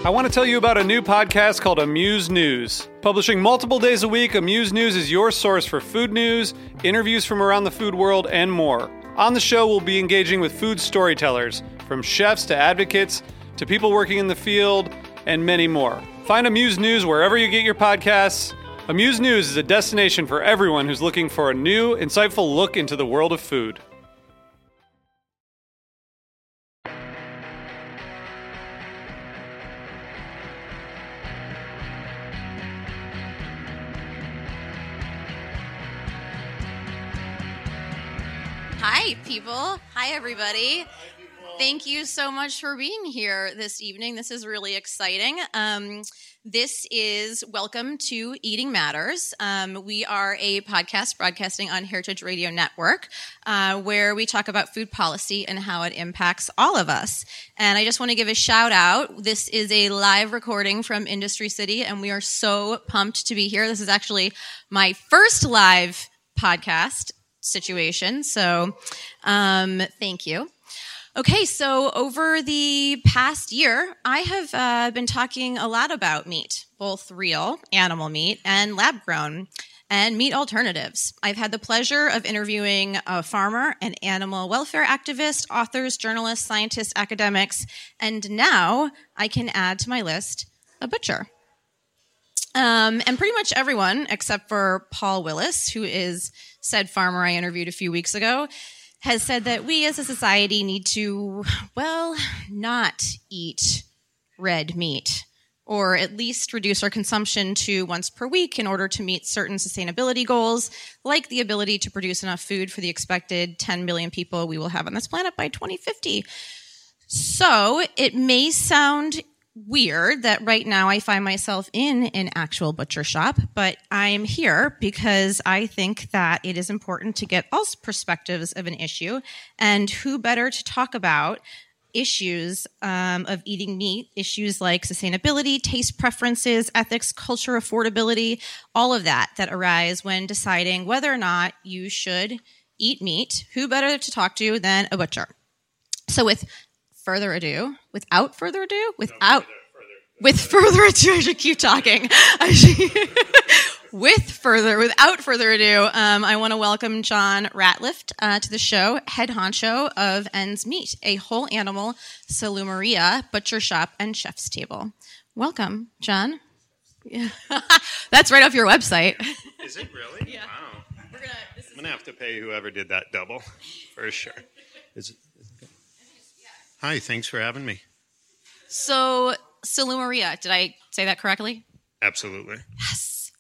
I want to tell you about a new podcast called Amuse News. Publishing multiple days a week, Amuse News is your source for food news, interviews from around the food world, and more. On the show, we'll be engaging with food storytellers, from chefs to advocates to people working in the field, and many more. Find Amuse News wherever you get your podcasts. Amuse News is a destination for everyone who's looking for a new, insightful look into the world of food. Hi, people. Hi, everybody. Thank you so much for being here this evening. This is really exciting. This is Welcome to Eating Matters. We are a podcast broadcasting on Heritage Radio Network, where we talk about food policy and how it impacts all of us. And I just want to give a shout out. This is a live recording from Industry City, and we are so pumped to be here. This is actually my first live podcast situation. So thank you. Okay, so over the past year, I have been talking a lot about meat, both real animal meat and lab-grown, and meat alternatives. I've had the pleasure of interviewing a farmer, an animal welfare activist, authors, journalists, scientists, academics, and now I can add to my list a butcher. And pretty much everyone, except for Paul Willis, who is said farmer I interviewed a few weeks ago, has said that we as a society need to, well, not eat red meat, or at least reduce our consumption to once per week in order to meet certain sustainability goals, like the ability to produce enough food for the expected 10 billion people we will have on this planet by 2050. So it may sound weird that right now I find myself in an actual butcher shop, but I'm here because I think that it is important to get all perspectives of an issue, and who better to talk about issues of eating meat, issues like sustainability, taste preferences, ethics, culture, affordability, all of that arise when deciding whether or not you should eat meat. Who better to talk to than a butcher? So without further ado, I should keep talking. Without further ado, I want to welcome John Ratliff to the show, head honcho of Ends Meat, a whole animal salumeria, butcher shop, and chef's table. Welcome, John. Yeah. That's right off your website. Is it really? Yeah. Wow. I'm going to have to pay whoever did that double, for sure. Is it? Hi, thanks for having me. So, salumeria, did I say that correctly? Absolutely. Yes.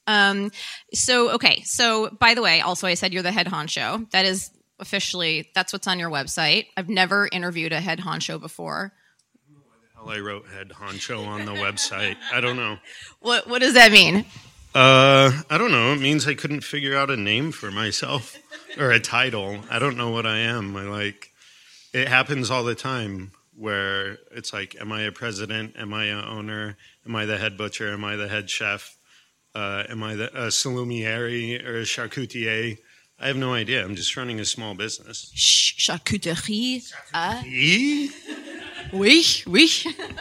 So by the way, also I said you're the head honcho. That is officially, that's what's on your website. I've never interviewed a head honcho before. I don't know why the hell I wrote head honcho on the website. I don't know. What does that mean? I don't know. It means I couldn't figure out a name for myself or a title. I don't know what I am. It happens all the time where it's like, am I a president? Am I an owner? Am I the head butcher? Am I the head chef? Am I a salumiere or a charcutier? I have no idea. I'm just running a small business. Charcuterie. Oui.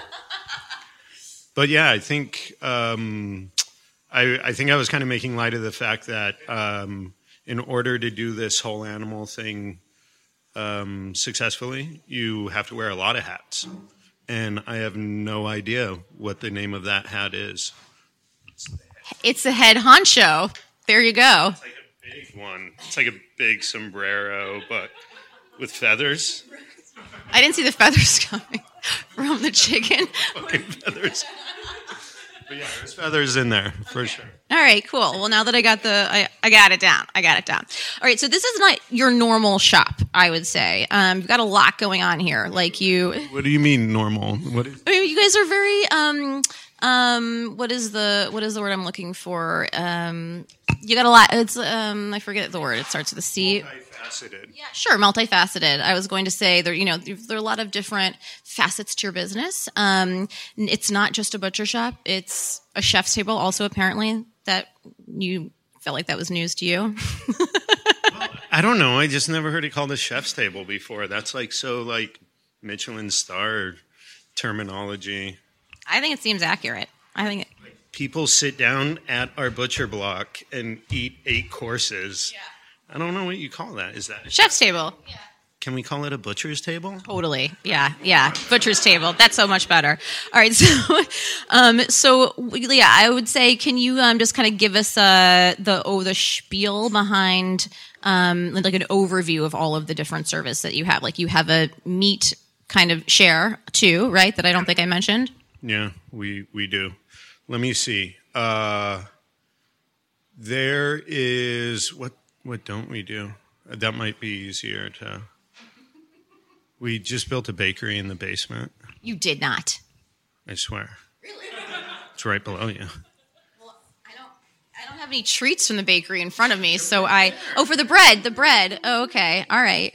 But yeah, I think I think I was kind of making light of the fact that in order to do this whole animal thing successfully, you have to wear a lot of hats. And I have no idea what the name of that hat is. It's a head honcho. There you go. It's like a big one. It's like a big sombrero, but with feathers. I didn't see the feathers coming from the chicken. Fucking feathers. But yeah, there's feathers in there, for sure. All right, cool. Well, now that I got it down. All right, so this is not your normal shop, I would say. You've got a lot going on here. What do you mean normal? You guys are very what is the word I'm looking for? You got a lot. It's I forget the word. It starts with a C. Multifaceted. Yeah, sure, multifaceted. I was going to say there are a lot of different facets to your business. It's not just a butcher shop. It's a chef's table also, apparently. That you felt like that was news to you. I don't know. I just never heard it called a chef's table before. That's Michelin star terminology. I think it seems accurate. People sit down at our butcher block and eat 8 courses. Yeah. I don't know what you call that. Is that Chef's table. Yeah. Can we call it a butcher's table? Totally. Yeah. Butcher's table. That's so much better. All right. So, Leah, I would say, can you just kind of give us the spiel behind like an overview of all of the different service that you have? Like, you have a meat kind of share too, right? That I don't think I mentioned. Yeah, we do. Let me see. There is what don't we do? That might be easier to. We just built a bakery in the basement. You did not. I swear. Really? It's right below you. Well, I don't have any treats from the bakery in front of me, so for the bread. Oh, okay. All right.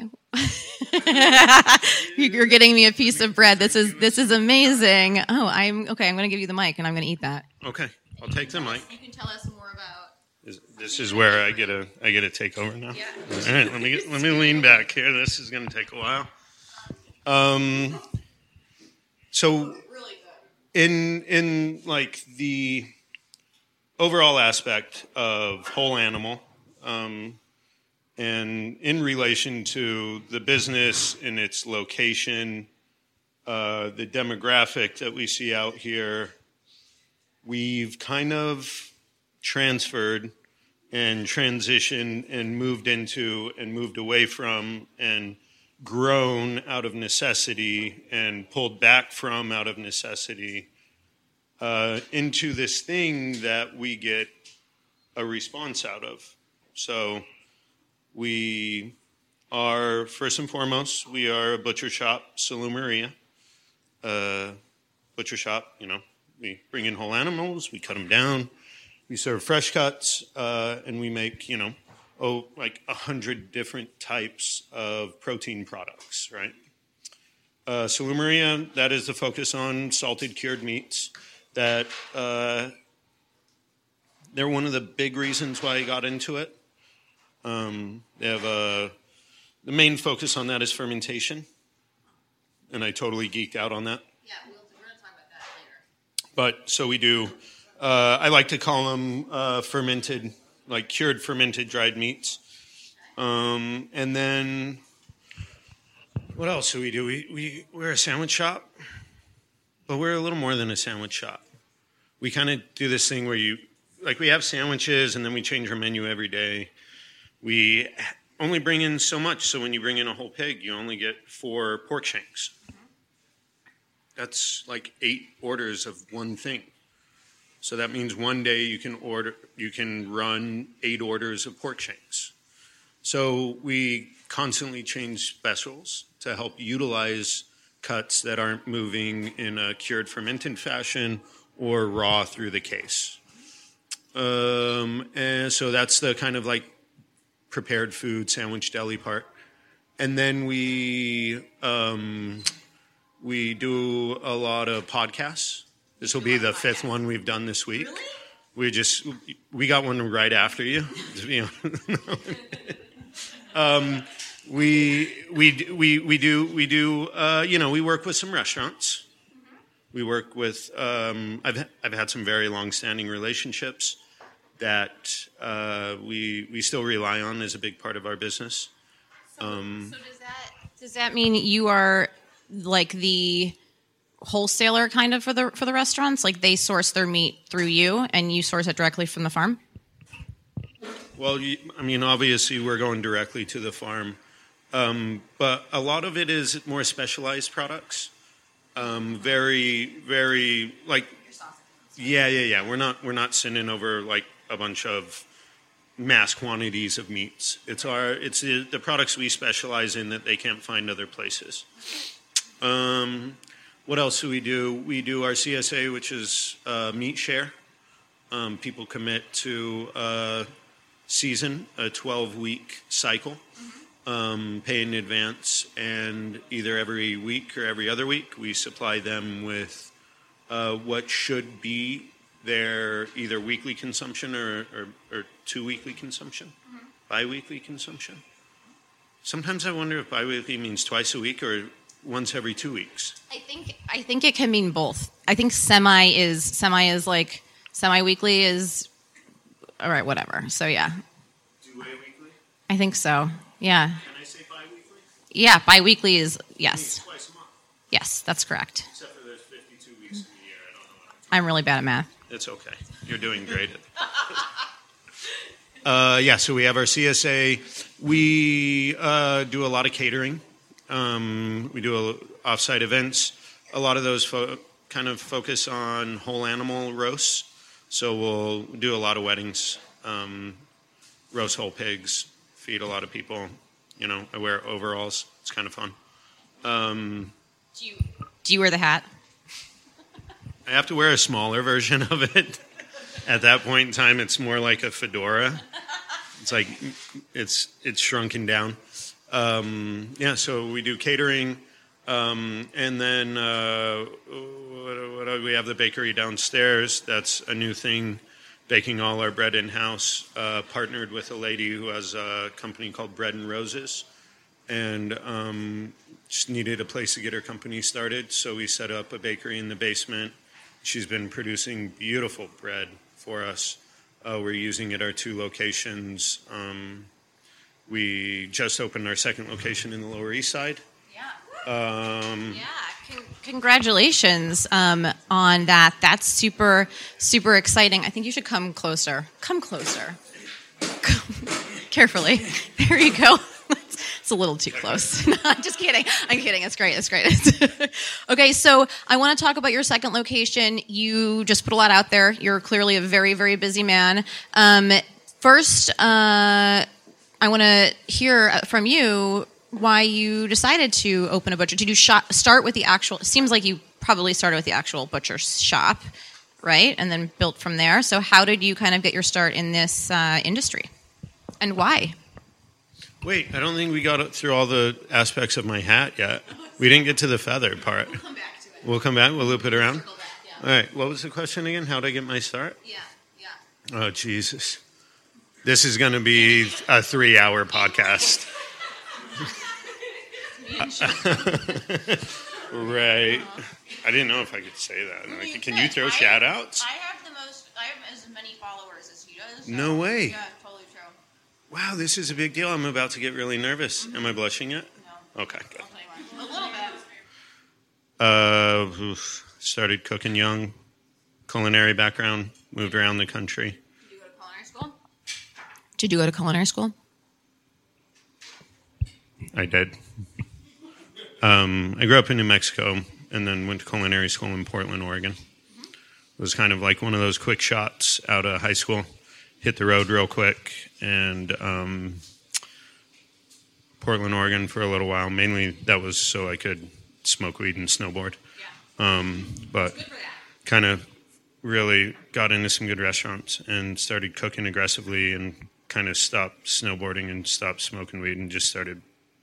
You're getting me a piece of bread. This is amazing. Oh, I'm going to give you the mic and I'm going to eat that. Okay. I'll take the mic. You can tell us more about. This is where I get to take over now. Yeah. All right. Let me lean back here. This is going to take a while. So in like the overall aspect of whole animal, and in relation to the business and its location, the demographic that we see out here, we've kind of transferred and transitioned and moved into and moved away from and grown out of necessity and pulled back from out of necessity into this thing that we get a response out of. So we are, first and foremost, we are a butcher shop, Salumeria. Butcher shop, we bring in whole animals, we cut them down, we serve fresh cuts, and we make, like 100 different types of protein products, right? Salumeria, that is the focus on salted cured meats. That they're one of the big reasons why I got into it. They have the main focus on that is fermentation, and I totally geeked out on that. Yeah, we're going to talk about that later. But so we do. I like to call them fermented, like cured fermented dried meats. And then what else do we do? We're a sandwich shop, but we're a little more than a sandwich shop. We kind of do this thing where we have sandwiches and then we change our menu every day. We only bring in so much. So when you bring in a whole pig, you only get 4 pork shanks. That's like 8 orders of one thing. So that means one day you can run 8 orders of pork shanks. So we constantly change specials to help utilize cuts that aren't moving in a cured fermented fashion or raw through the case. And so that's the kind of like prepared food sandwich deli part. And then we do a lot of podcasts. This will be the 5th one we've done this week. Really? We got one right after you. We do. We work with some restaurants. We work with. I've had some very long-standing relationships that we still rely on as a big part of our business. So does that mean you are like the wholesaler kind of for the restaurants? Like they source their meat through you and you source it directly from the farm? Well, obviously we're going directly to the farm, but a lot of it is more specialized products. Very, very like, yeah. We're not sending over like a bunch of mass quantities of meats. It's the products we specialize in that they can't find other places. What else do? We do our CSA, which is meat share. People commit to a season, a 12-week cycle, pay in advance, and either every week or every other week, we supply them with what should be their either weekly consumption or 2 weekly consumption, bi-weekly consumption. Sometimes I wonder if bi-weekly means twice a week or once every 2 weeks. I think it can mean both. I think semi-weekly is all right. Whatever. So yeah. Do a weekly? I think so. Yeah. Can I say bi-weekly? Yeah. Bi-weekly is yes. Twice a month. Yes, that's correct. Except for there's 52 weeks in the year. I don't know what I'm really bad at math. It's okay. You're doing great. So we have our CSA. We do a lot of catering. We do off-site events. A lot of those kind of focus on whole animal roasts. So we'll do a lot of weddings, roast whole pigs, feed a lot of people. You know, I wear overalls. It's kind of fun. Do you wear the hat? I have to wear a smaller version of it. At that point in time, it's more like a fedora. It's like it's shrunken down. So we do catering, and then we have the bakery downstairs. That's a new thing, baking all our bread in-house. Partnered with a lady who has a company called Bread and Roses, and just needed a place to get her company started. So we set up a bakery in the basement. She's been producing beautiful bread for us. We're using it at our 2 locations. We just opened our 2nd location in the Lower East Side. Congratulations on that. That's super, super exciting. I think you should come closer. Come closer. Carefully. There you go. It's a little too close. No, I'm just kidding. I'm kidding. It's great. It's great. Okay, so I want to talk about your 2nd location. You just put a lot out there. You're clearly a very, very busy man. First, I want to hear from you why you decided to open a butcher. Did you start with the actual? It seems like you probably started with the actual butcher shop, right? And then built from there. So how did you kind of get your start in this industry, and why? Wait, I don't think we got through all the aspects of my hat yet. We didn't get to the feather part. We'll come back to it. We'll come back. We'll loop it around. Back, yeah. All right. What was the question again? How did I get my start? Yeah. Oh, Jesus. This is going to be a 3-hour podcast. Right. I didn't know if I could say that. Can you throw shout-outs? I have as many followers as he does. So No way. Yeah, totally true. Wow, this is a big deal. I'm about to get really nervous. Am I blushing yet? No. Okay, good. I'll tell you why. A little bit. Started cooking young, culinary background, moved around the country. Did you go to culinary school? I did. I grew up in New Mexico and then went to culinary school in Portland, Oregon. It was kind of like one of those quick shots out of high school. Hit the road real quick, and Portland, Oregon for a little while. Mainly that was so I could smoke weed and snowboard. But kind of really got into some good restaurants and started cooking aggressively and kind of stopped snowboarding and stopped smoking weed and just started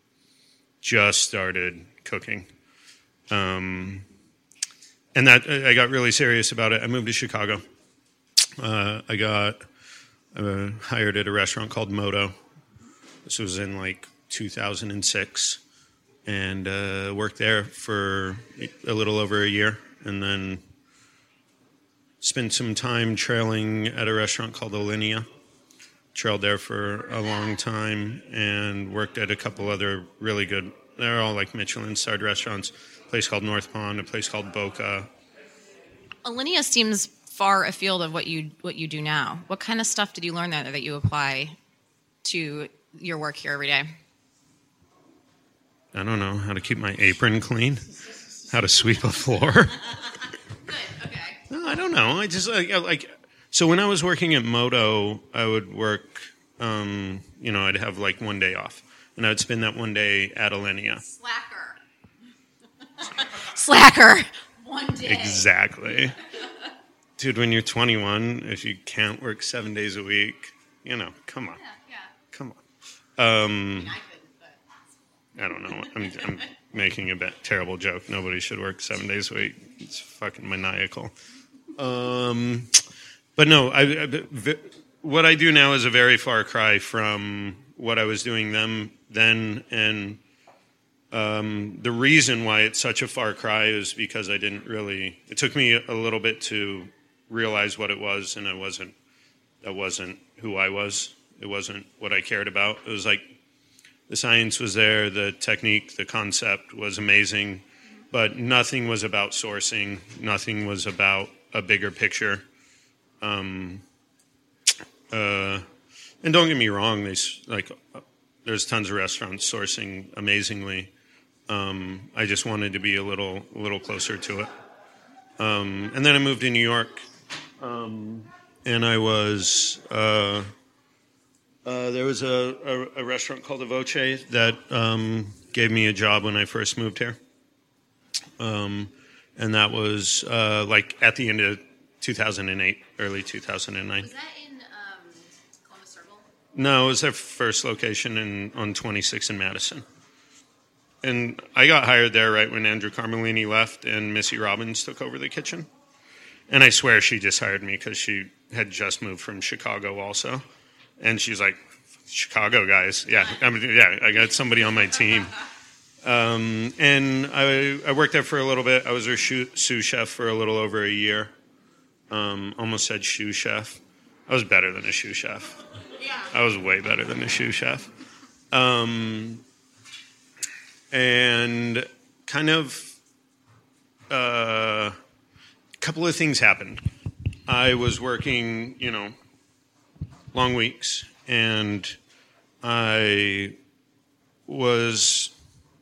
cooking. And that I got really serious about it. I moved to Chicago. I got hired at a restaurant called Moto. This was in like 2006, and worked there for a little over a year, and then spent some time trailing at a restaurant called Alinea. Trailed there for a long time and worked at a couple other really good, they're all like Michelin-starred restaurants. A place called North Pond, a place called Boca. Alinea seems far afield of what you do now. What kind of stuff did you learn there that you apply to your work here every day? I don't know, how to keep my apron clean, how to sweep a floor. Good, okay. No, I don't know. I just so when I was working at Moto, I would work, I'd have like one day off. And I would spend that one day at Alinea. Slacker. One day. Exactly. Dude, when you're 21, if you can't work 7 days a week, come on. Yeah. Come on. I couldn't, but... I don't know. I'm making a terrible joke. Nobody should work 7 days a week. It's fucking maniacal. But no, what I do now is a very far cry from what I was doing then and The reason why it's such a far cry is because it took me a little bit to realize what it was, and that wasn't who I was. It wasn't what I cared about. It was like the science was there, the technique, the concept was amazing, but nothing was about sourcing. Nothing was about a bigger picture. And don't get me wrong, there's tons of restaurants sourcing amazingly. I just wanted to be a little closer to it. And then I moved to New York, and I was there was a restaurant called Voce that gave me a job when I first moved here, and that was at the end of 2008, early 2009. Was that in Columbus Circle? No, it was their first location on 26th and Madison. And I got hired there right when Andrew Carmelini left and Missy Robbins took over the kitchen. And I swear she just hired me because she had just moved from Chicago also. And she's like, Chicago guys. Yeah, I got somebody on my team. And I worked there for a little bit. I was her sous chef for a little over a year. Almost said shoe chef. I was better than a shoe chef. Yeah. I was way better than a shoe chef. And kind of a couple of things happened. I was working, long weeks, and it was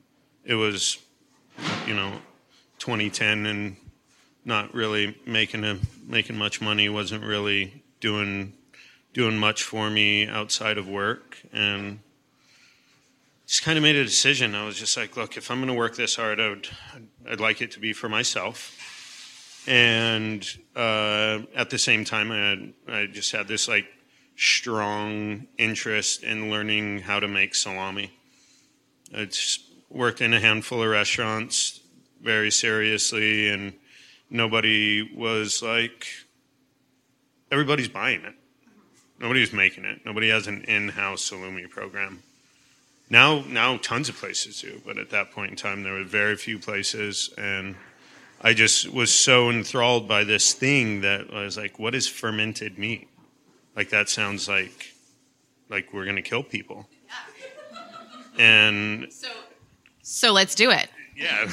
2010 and not really making much money, wasn't really doing much for me outside of work, and just kind of made a decision. I was just like, look, if I'm going to work this hard, I'd like it to be for myself. And at the same time, I just had this strong interest in learning how to make salami. I just worked in a handful of restaurants very seriously, and nobody was everybody's buying it. Nobody's making it. Nobody has an in-house salumi program. Now tons of places do, but at that point in time, there were very few places, and I just was so enthralled by this thing that I was like, what is fermented meat? That sounds like we're going to kill people. Yeah. And so let's do it. Yeah.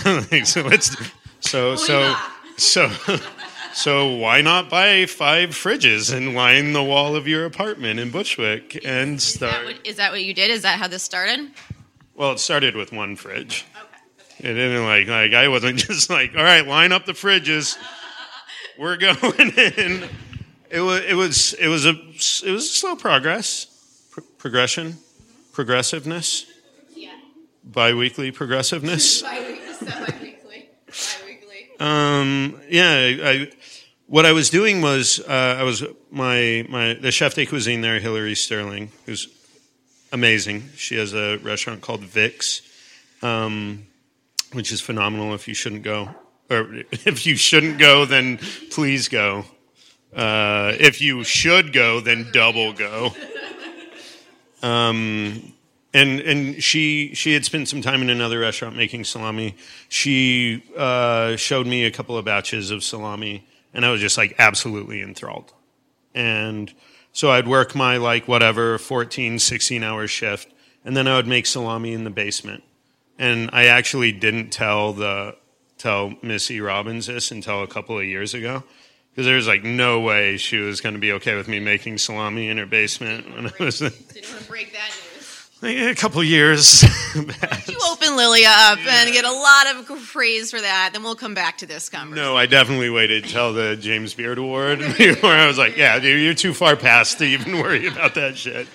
So why not buy 5 fridges and line the wall of your apartment in Bushwick and start? Is that what you did? Is that how this started? Well, it started with one fridge. Okay. It didn't I wasn't just all right, line up the fridges. We're going in. It was a slow progression, progressiveness. Yeah. Biweekly progressiveness. Biweekly. What I was doing was I was the chef de cuisine there, Hillary Sterling, who's amazing. She has a restaurant called Vic's, which is phenomenal. If you shouldn't go, then please go. If you should go, then double go. And she had spent some time in another restaurant making salami. She showed me a couple of batches of salami, and I was just absolutely enthralled. And so I'd work my 14, 16-hour shift, and then I would make salami in the basement. And I actually didn't tell Missy Robbins this until a couple of years ago, because there was no way she was going to be okay with me making salami in her basement. When I was didn't want to break that news. A couple years. You open Lilia up and get a lot of praise for that. Then we'll come back to this conversation. No, I definitely waited till the James Beard Award before I was like, yeah, dude, you're too far past to even worry about that shit.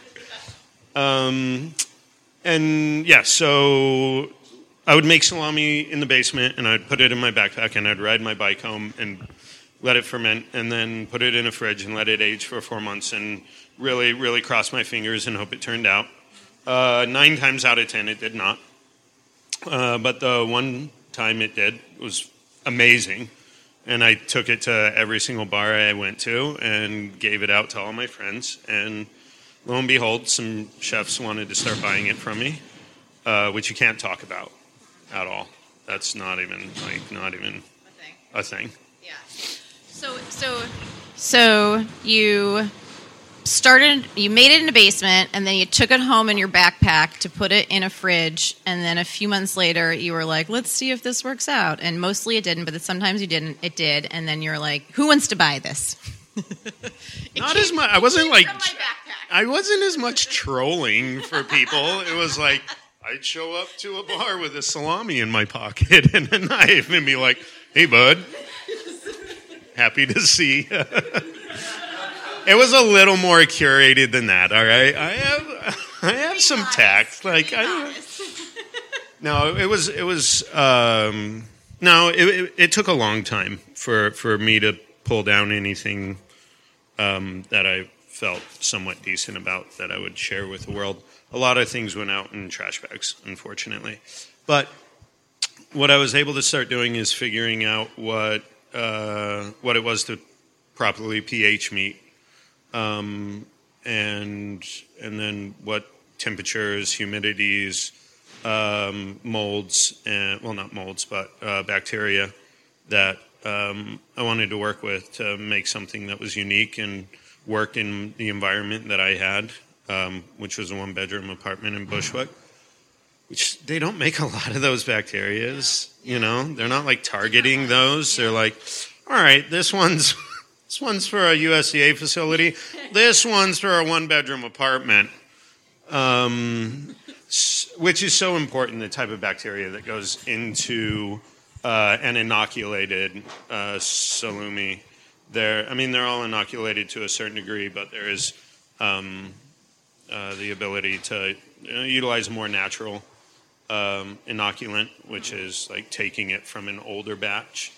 So I would make salami in the basement, and I'd put it in my backpack, and I'd ride my bike home and let it ferment, and then put it in a fridge and let it age for 4 months, and really, really cross my fingers and hope it turned out. 9 times out of 10, it did not. But the one time it did, it was amazing. And I took it to every single bar I went to and gave it out to all my friends. And lo and behold, some chefs wanted to start buying it from me, which you can't talk about. at all. That's not even a thing. Yeah. So you made it in a basement, and then you took it home in your backpack to put it in a fridge, and then a few months later you were like, let's see if this works out. And mostly it didn't, but sometimes it did, and then you're like, who wants to buy this? Not as much. I wasn't like, from my backpack. I wasn't as much trolling for people. It was like, I'd show up to a bar with a salami in my pocket and a knife and be like, hey, bud, happy to see you. It was a little more curated than that, all right? I have some tact. Like, it took a long time for me to pull down anything that I felt somewhat decent about that I would share with the world. A lot of things went out in trash bags, unfortunately. But what I was able to start doing is figuring out what it was to properly pH meat, and then what temperatures, humidities, molds, and not molds, but bacteria that I wanted to work with to make something that was unique and worked in the environment that I had, which was a one-bedroom apartment in Bushwick, which they don't make a lot of those bacterias, They're not like targeting those. They're like, all right, this one's for a USDA facility. This one's for a one-bedroom apartment, which is so important, the type of bacteria that goes into an inoculated salumi. They're all inoculated to a certain degree, but there is the ability to utilize a more natural inoculant, which is like taking it from an older batch.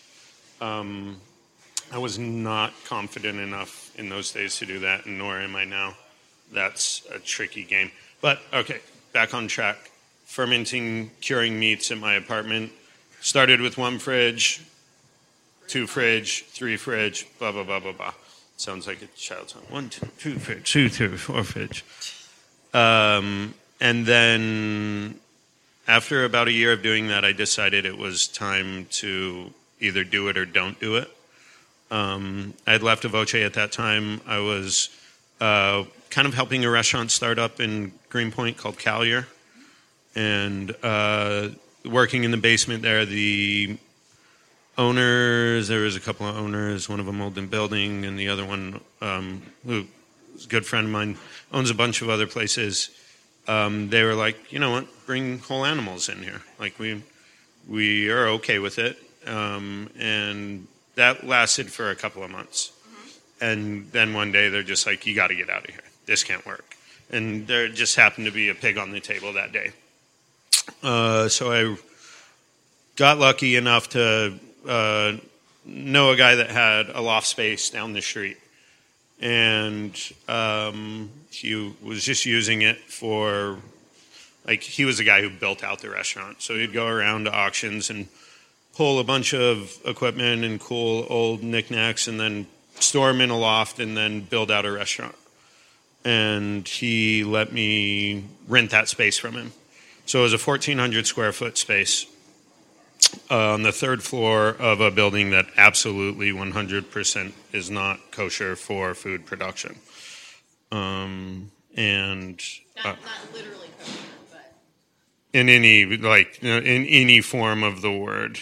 I was not confident enough in those days to do that, and nor am I now. That's a tricky game. But, okay, back on track. Fermenting, curing meats in my apartment. Started with 1 fridge, 2 fridge, 3 fridge, blah, blah, blah, blah, blah. Sounds like a child's song. 1, 2 fridge, 2, 3, 4 fridge. And then after about a year of doing that, I decided it was time to either do it or don't do it. I had left Avoce at that time. I was kind of helping a restaurant start up in Greenpoint called Callier, and working in the basement there. The owners, there was a couple of owners, one of them owned the building, and the other one, who is a good friend of mine, owns a bunch of other places. They were like, you know what, bring whole animals in here. Like, we are okay with it. And that lasted for a couple of months. Mm-hmm. And then one day they're just like, you got to get out of here. This can't work. And there just happened to be a pig on the table that day. So I got lucky enough to know a guy that had a loft space down the street. And he was just using it for, like, he was the guy who built out the restaurant. So he'd go around to auctions and pull a bunch of equipment and cool old knickknacks and then store them in a loft and then build out a restaurant. And he let me rent that space from him. So it was a 1,400 square foot space on the 3rd floor of a building that absolutely 100% is not kosher for food production. And not literally kosher, but in any form of the word.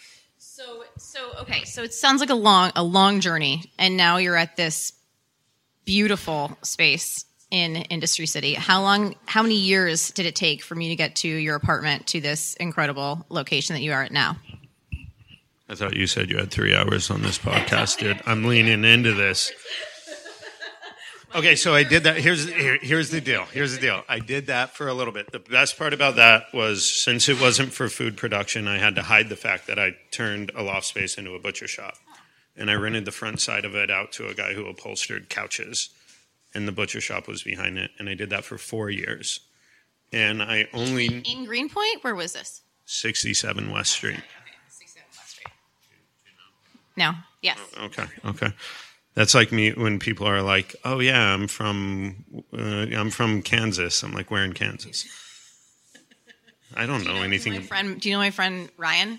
So it sounds like a long journey, and now you're at this beautiful space in Industry City. How many years did it take for me to get to your apartment, to this incredible location that you are at now? I thought you said you had 3 hours on this podcast, dude. I'm leaning into this. Okay, so I did that. Here's the deal. I did that for a little bit. The best part about that was, since it wasn't for food production, I had to hide the fact that I turned a loft space into a butcher shop. And I rented the front side of it out to a guy who upholstered couches. And the butcher shop was behind it. And I did that for 4 years. And I only... In Greenpoint? Where was this? 67 West Street. Okay. 67 West Street. No. Yes. Okay. That's like me when people are like, "Oh yeah, I'm from Kansas." I'm like, "Where in Kansas?" I don't know anything. Do you know my friend Ryan?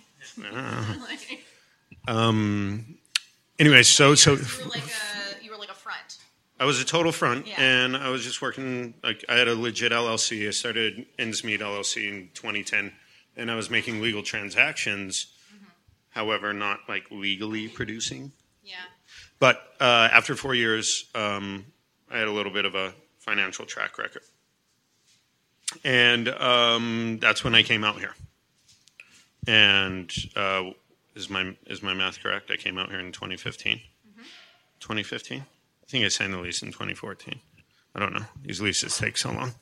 Anyway, so you were like a front. I was a total front, Yeah. and I was just working. Like I had a legit LLC. I started Innsmead LLC in 2010, and I was making legal transactions. However, not like legally producing. Yeah. But after 4 years, I had a little bit of a financial track record, and that's when I came out here. And is my math correct? I came out here in 2015. 2015. I think I signed the lease in 2014. I don't know. These leases take so long.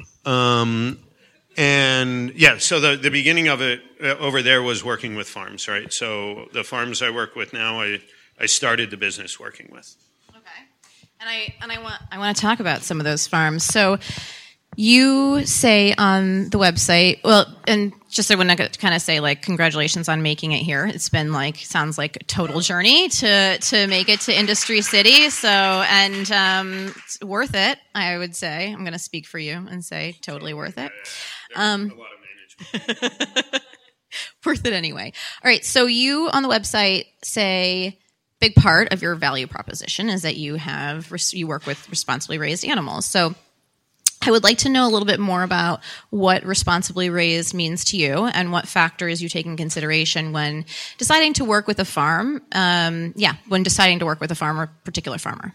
And yeah, so the beginning of it over there was working with farms, right? So the farms I work with now, I started the business working with. Okay. And I want to talk about some of those farms. So you say on the website, well, and just I want to kind of say like congratulations on making it here. It's been sounds like a total journey to make it to Industry City. So it's worth it, I would say. I'm going to speak for you and say totally worth it. A lot of management. Worth it anyway. All right. So you on the website say big part of your value proposition is that you work with responsibly raised animals. So I would like to know a little bit more about what responsibly raised means to you and what factors you take in consideration when deciding to work with a farm. When deciding to work with a farm or particular farmer.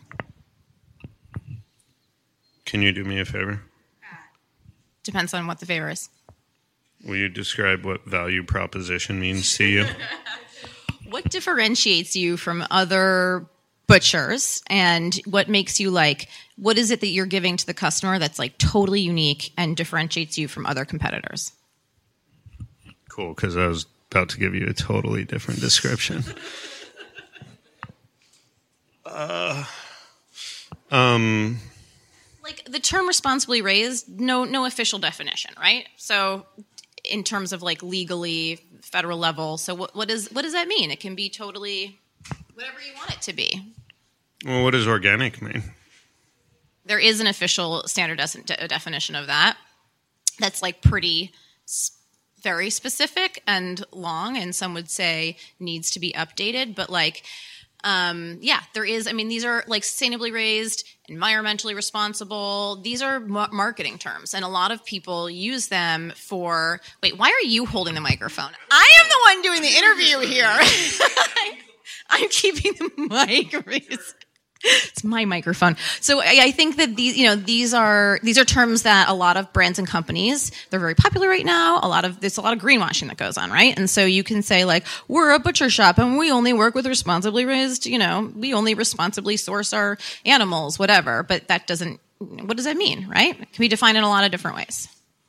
Can you do me a favor? Depends on what the favor is. Will you describe what value proposition means to you? What differentiates you from other butchers, and what makes you what is it that you're giving to the customer that's totally unique and differentiates you from other competitors? Cool, because I was about to give you a totally different description. The term responsibly raised, no official definition, right? So in terms of legally federal level, so what does that mean? It can be totally whatever you want it to be. Well, what does organic mean? There is an official standard definition of that. That's pretty very specific and long, and some would say needs to be updated. But there is. I mean, these are sustainably raised, environmentally responsible. These are marketing terms, and a lot of people use them for. Wait, why are you holding the microphone? I am the one doing the interview here. I'm keeping the mic. It's my microphone. So I think that these are terms that a lot of brands and companies, they're very popular right now. There's a lot of greenwashing that goes on, right? And so you can say we're a butcher shop and we only work with responsibly raised, we only responsibly source our animals, whatever. But what does that mean, right? It can be defined in a lot of different ways.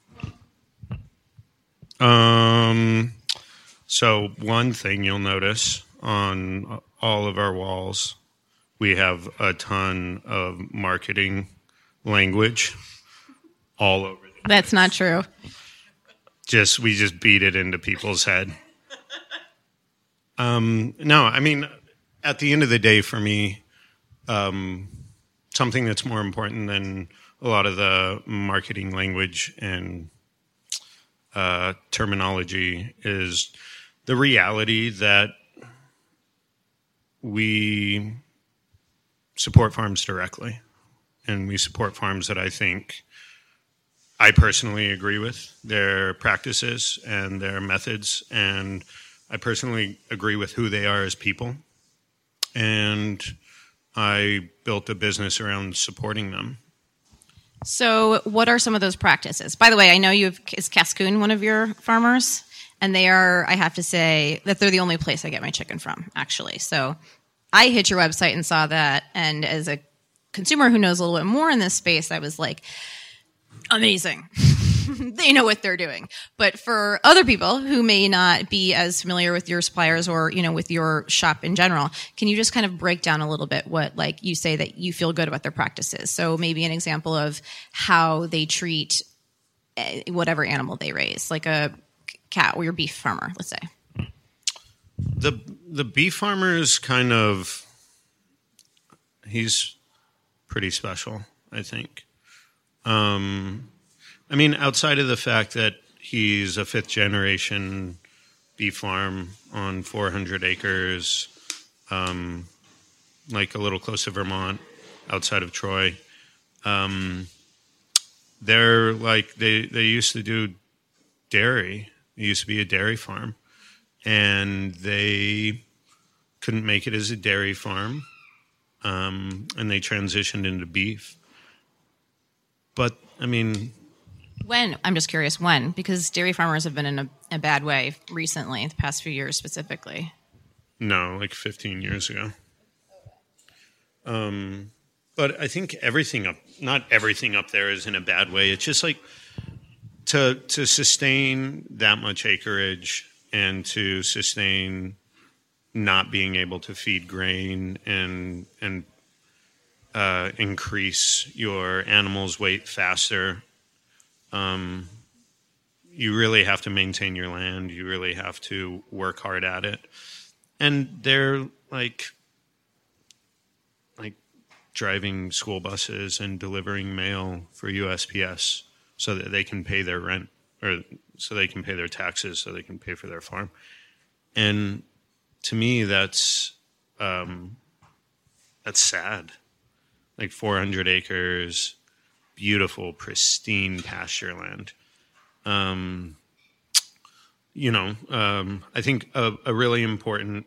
So one thing you'll notice on all of our walls, we have a ton of marketing language all over. That's not true. We just beat it into people's head. No, I mean, at the end of the day, for me, something that's more important than a lot of the marketing language and terminology is the reality that we support farms directly, and we support farms that I personally agree with their practices and their methods, and I personally agree with who they are as people, and I built a business around supporting them. So what are some of those practices? By the way, I know is Cascoon one of your farmers? And they are, I have to say, that they're the only place I get my chicken from, actually. So I hit your website and saw that, and as a consumer who knows a little bit more in this space, I was amazing. They know what they're doing. But for other people who may not be as familiar with your suppliers or, with your shop in general, can you just kind of break down a little bit what, you say that you feel good about their practices? So maybe an example of how they treat whatever animal they raise, like a cat or your beef farmer, let's say. The beef farmer is he's pretty special, I think. I mean, outside of the fact that He's a 5th generation beef farm on 400 acres, like a little close to Vermont, outside of Troy. They're like they used to do dairy. It used to be a dairy farm, and they couldn't make it as a dairy farm, and they transitioned into beef. But I mean, when? I'm just curious when, because dairy farmers have been in a bad way recently, the past few years specifically. No, like 15 years ago. But I think not everything up there is in a bad way. It's just like to sustain that much acreage and to sustain not being able to feed grain and increase your animal's weight faster. You really have to maintain your land. You really have to work hard at it. And they're like driving school buses and delivering mail for USPS so that they can pay their rent, or so they can pay their taxes, so they can pay for their farm. And to me, that's sad. Like 400 acres, beautiful, pristine pasture land. I think a really important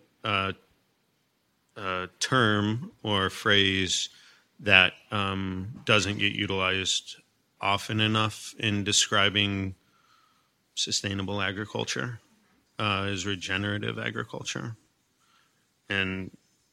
term or phrase that doesn't get utilized often enough in describing sustainable agriculture is regenerative agriculture, and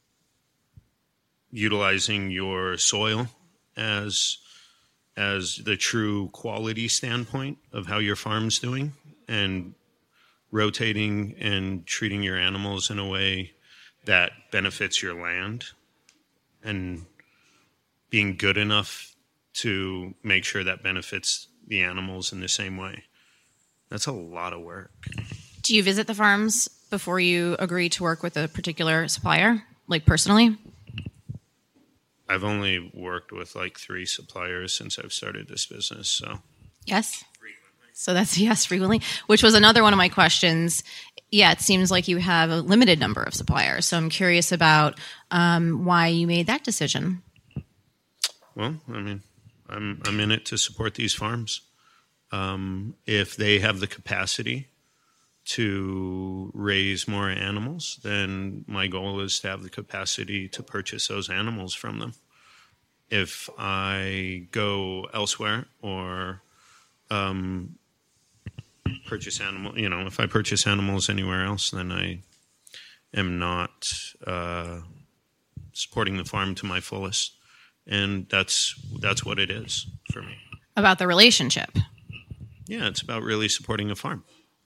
utilizing your soil as the true quality standpoint of how your farm's doing, and rotating and treating your animals in a way that benefits your land, and being good enough to make sure that benefits the animals in the same way. That's a lot of work. Do you visit the farms before you agree to work with a particular supplier, like personally? I've only worked with like 3 suppliers since I've started this business, so. Yes. So that's yes, frequently, which was another one of my questions. Yeah, it seems like you have a limited number of suppliers. So I'm curious about why you made that decision. Well, I mean, I'm in it to support these farms. If they have the capacity to raise more animals, then my goal is to have the capacity to purchase those animals from them. If I go elsewhere or purchase if I purchase animals anywhere else, then I am not supporting the farm to my fullest. And that's what it is for me. About the relationship. Yeah, it's about really supporting a farm.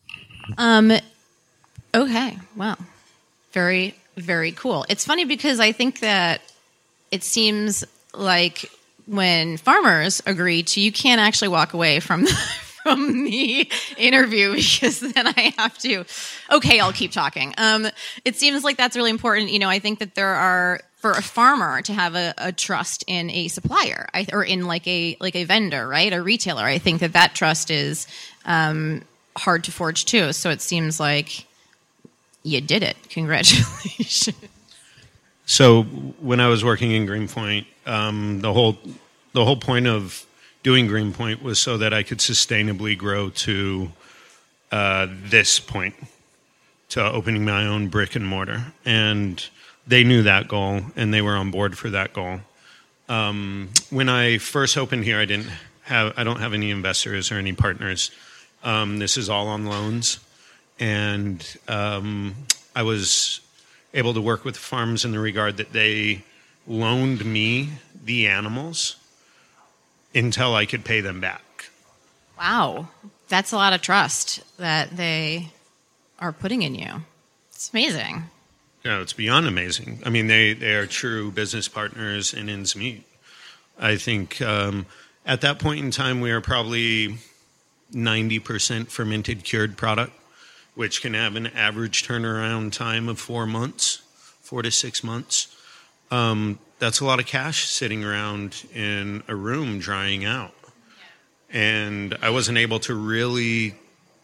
Okay. Wow. Very, very cool. It's funny because I think that it seems like when farmers agree to, you can't actually walk away from the interview, because then I have to, okay, I'll keep talking. It seems like that's really important. I think that there are, for a farmer to have a trust in a supplier, or in like a vendor, right? A retailer. I think that trust is hard to forge too. So it seems like you did it. Congratulations. So when I was working in Greenpoint, the whole point of doing Greenpoint was so that I could sustainably grow to this point, to opening my own brick and mortar. And they knew that goal, and they were on board for that goal. When I first opened here, I don't have any investors or any partners. This is all on loans. And I was able to work with farms in the regard that they loaned me the animals until I could pay them back. Wow. That's a lot of trust that they are putting in you. It's amazing. Yeah, it's beyond amazing. I mean, they are true business partners in ends meet. I think at that point in time, we are probably 90% fermented cured product, which can have an average turnaround time of 4 months, 4 to 6 months. That's a lot of cash sitting around in a room drying out. And I wasn't able to really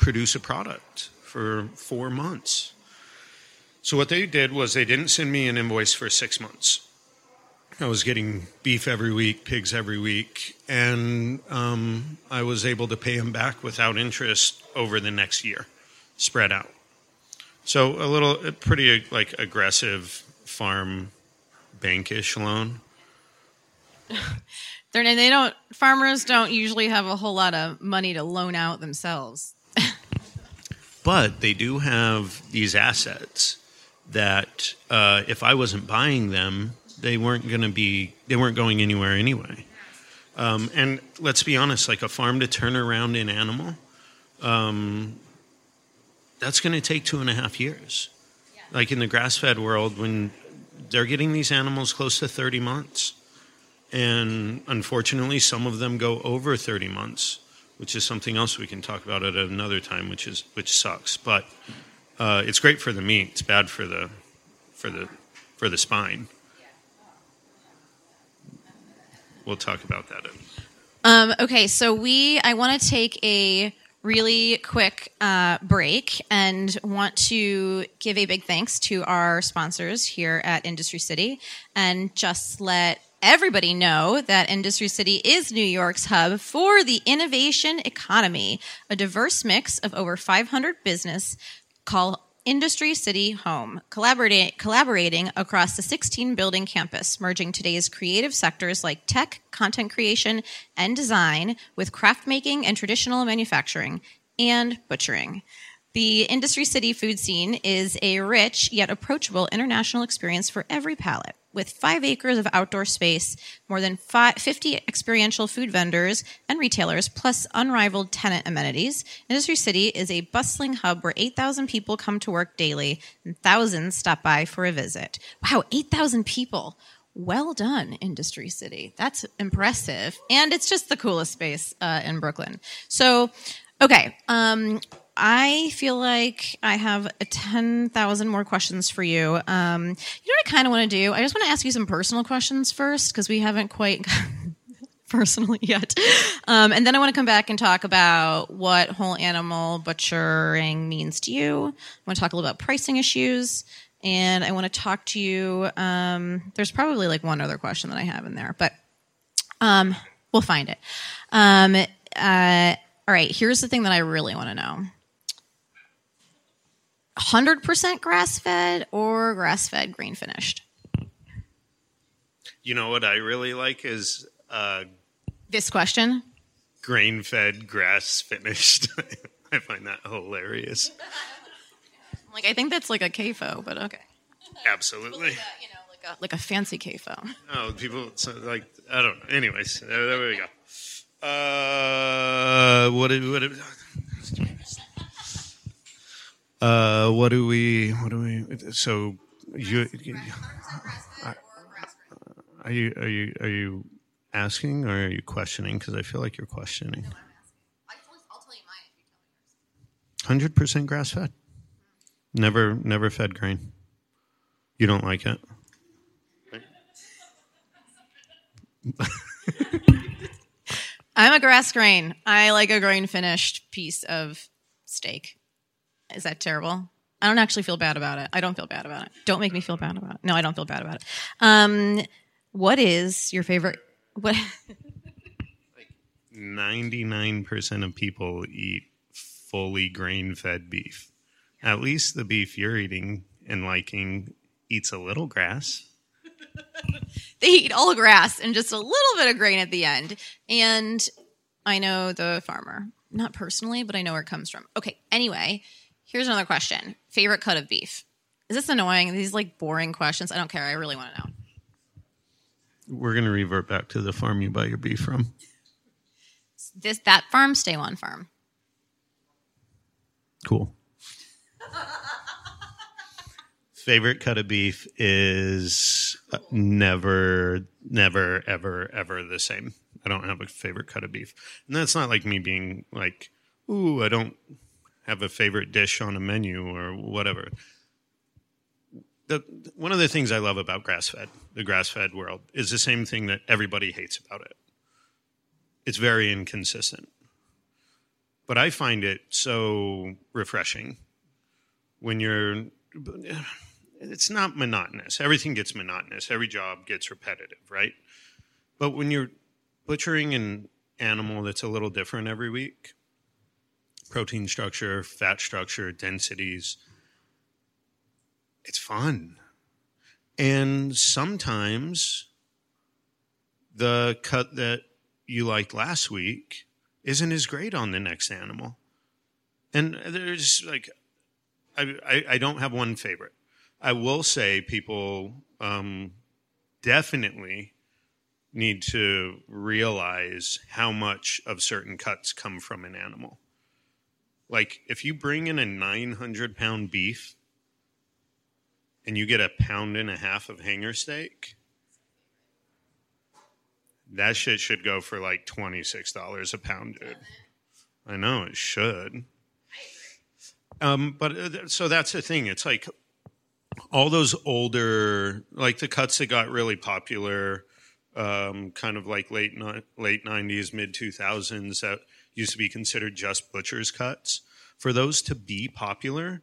produce a product for 4 months. So what they did was they didn't send me an invoice for 6 months. I was getting beef every week, pigs every week, and I was able to pay them back without interest over the next year, spread out. So a pretty like aggressive farm bankish loan. Farmers don't usually have a whole lot of money to loan out themselves. But they do have these assets that if I wasn't buying them, they weren't going anywhere anyway. And let's be honest, like a farm to turn around an animal, that's going to take 2.5 years. Yeah. Like in the grass-fed world, when they're getting these animals close to 30 months. And unfortunately, some of them go over 30 months, which is something else we can talk about at another time, which sucks. But it's great for the meat. It's bad for the spine. We'll talk about that. Okay, so I want to take a really quick break and want to give a big thanks to our sponsors here at Industry City, and just let everybody know that Industry City is New York's hub for the innovation economy, a diverse mix of over 500 business called Industry City Home, collaborating across the 16-building campus, merging today's creative sectors like tech, content creation, and design with craft making and traditional manufacturing and butchering. The Industry City food scene is a rich yet approachable international experience for every palate. With 5 acres of outdoor space, more than 50 experiential food vendors and retailers, plus unrivaled tenant amenities, Industry City is a bustling hub where 8,000 people come to work daily and thousands stop by for a visit. Wow, 8,000 people. Well done, Industry City. That's impressive. And it's just the coolest space in Brooklyn. So, okay, I feel like I have 10,000 more questions for you. You know what I kind of want to do? I just want to ask you some personal questions first, because we haven't quite gotten personal yet. And then I want to come back and talk about what whole animal butchering means to you. I want to talk a little about pricing issues. And I want to talk to you. There's probably like one other question that I have in there, but we'll find it. All right, here's the thing that I really want to know. 100% grass-fed or grass-fed grain-finished? You know what I really like is... this question? Grain-fed, grass-finished. I find that hilarious. Like, I think that's like a CAFO, but okay. Absolutely. Like a fancy CAFO. Oh, people, like, I don't know. Anyways, there we go. So are you asking or are you questioning? Because I feel like you're questioning. No, I'm asking. I'll tell you mine if you tell me yours. 100% grass fed. Never fed grain. You don't like it? I'm a grass grain. I like a grain finished piece of steak. Is that terrible? I don't actually feel bad about it. I don't feel bad about it. Don't make me feel bad about it. No, I don't feel bad about it. What is your favorite? What? 99% of people eat fully grain-fed beef. At least the beef you're eating and liking eats a little grass. They eat all grass and just a little bit of grain at the end. And I know the farmer. Not personally, but I know where it comes from. Okay, anyway, here's another question. Favorite cut of beef? Is this annoying? These like boring questions? I don't care. I really want to know. We're going to revert back to the farm you buy your beef from. That farm, Stay One Farm. Cool. Favorite cut of beef is never, ever the same. I don't have a favorite cut of beef. And that's not like me being like, ooh, I don't have a favorite dish on a menu or whatever. One of the things I love about the grass-fed world, is the same thing that everybody hates about it. It's very inconsistent. But I find it so refreshing when it's not monotonous. Everything gets monotonous. Every job gets repetitive, right? But when you're butchering an animal that's a little different every week, protein structure, fat structure, densities, it's fun. And sometimes the cut that you liked last week isn't as great on the next animal. And there's like, I don't have one favorite. I will say people definitely need to realize how much of certain cuts come from an animal. Like if you bring in a 900-pound beef and you get 1.5 pounds of hanger steak, that shit should go for like $26 a pound, dude. I know it should. But so that's the thing. It's like all those older, like the cuts that got really popular, kind of like late 90s, mid 2000s, that used to be considered just butcher's cuts. For those to be popular,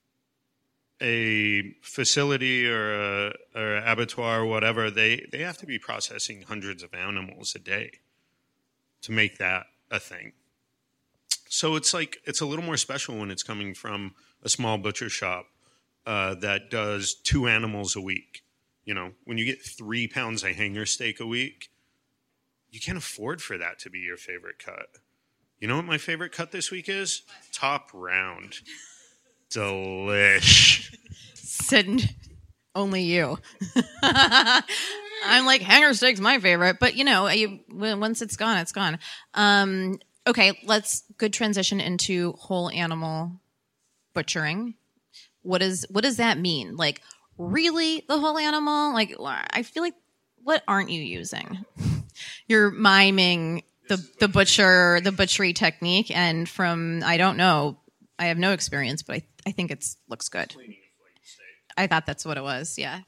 a facility or an abattoir or whatever, they have to be processing hundreds of animals a day to make that a thing. So it's like it's a little more special when it's coming from a small butcher shop that does 2 animals a week. You know, when you get 3 pounds of hanger steak a week, you can't afford for that to be your favorite cut. You know what my favorite cut this week is? Top round. Delish. Said only you. I'm like, hanger steak's my favorite, but you know, once it's gone, it's gone. Okay, good transition into whole animal butchering. What does that mean? Like, really, the whole animal? Like, I feel like, what aren't you using? You're miming the butchery technique, and from, I don't know, I have no experience, but I think it looks good. I thought that's what it was. Yeah.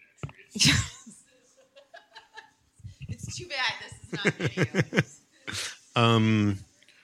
It's too bad this is not video. What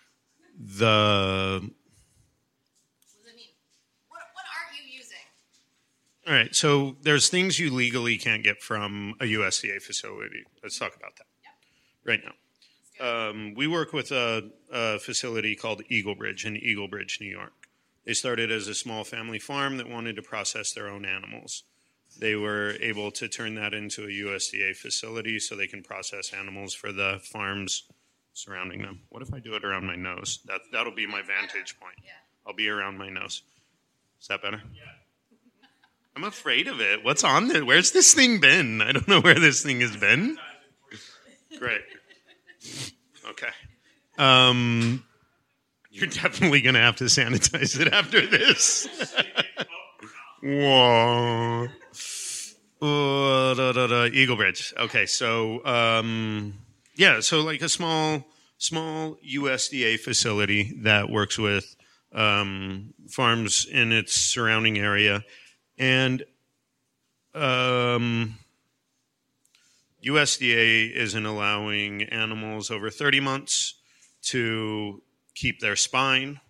does it mean? What aren't you using? All right. So there's things you legally can't get from a USDA facility. Let's talk about that right now. We work with a facility called Eagle Bridge in Eagle Bridge, New York. They started as a small family farm that wanted to process their own animals. They were able to turn that into a USDA facility so they can process animals for the farms surrounding them. What if I do it around my nose? That'll be my vantage point. Yeah. I'll be around my nose. Is that better? Yeah. I'm afraid of it. What's on there? Where's this thing been? I don't know where this thing has been. Great. Okay. You're definitely going to have to sanitize it after this. Whoa. Eagle Bridge. Okay, so so like a small USDA facility that works with farms in its surrounding area, and USDA isn't allowing animals over 30 months to keep their spine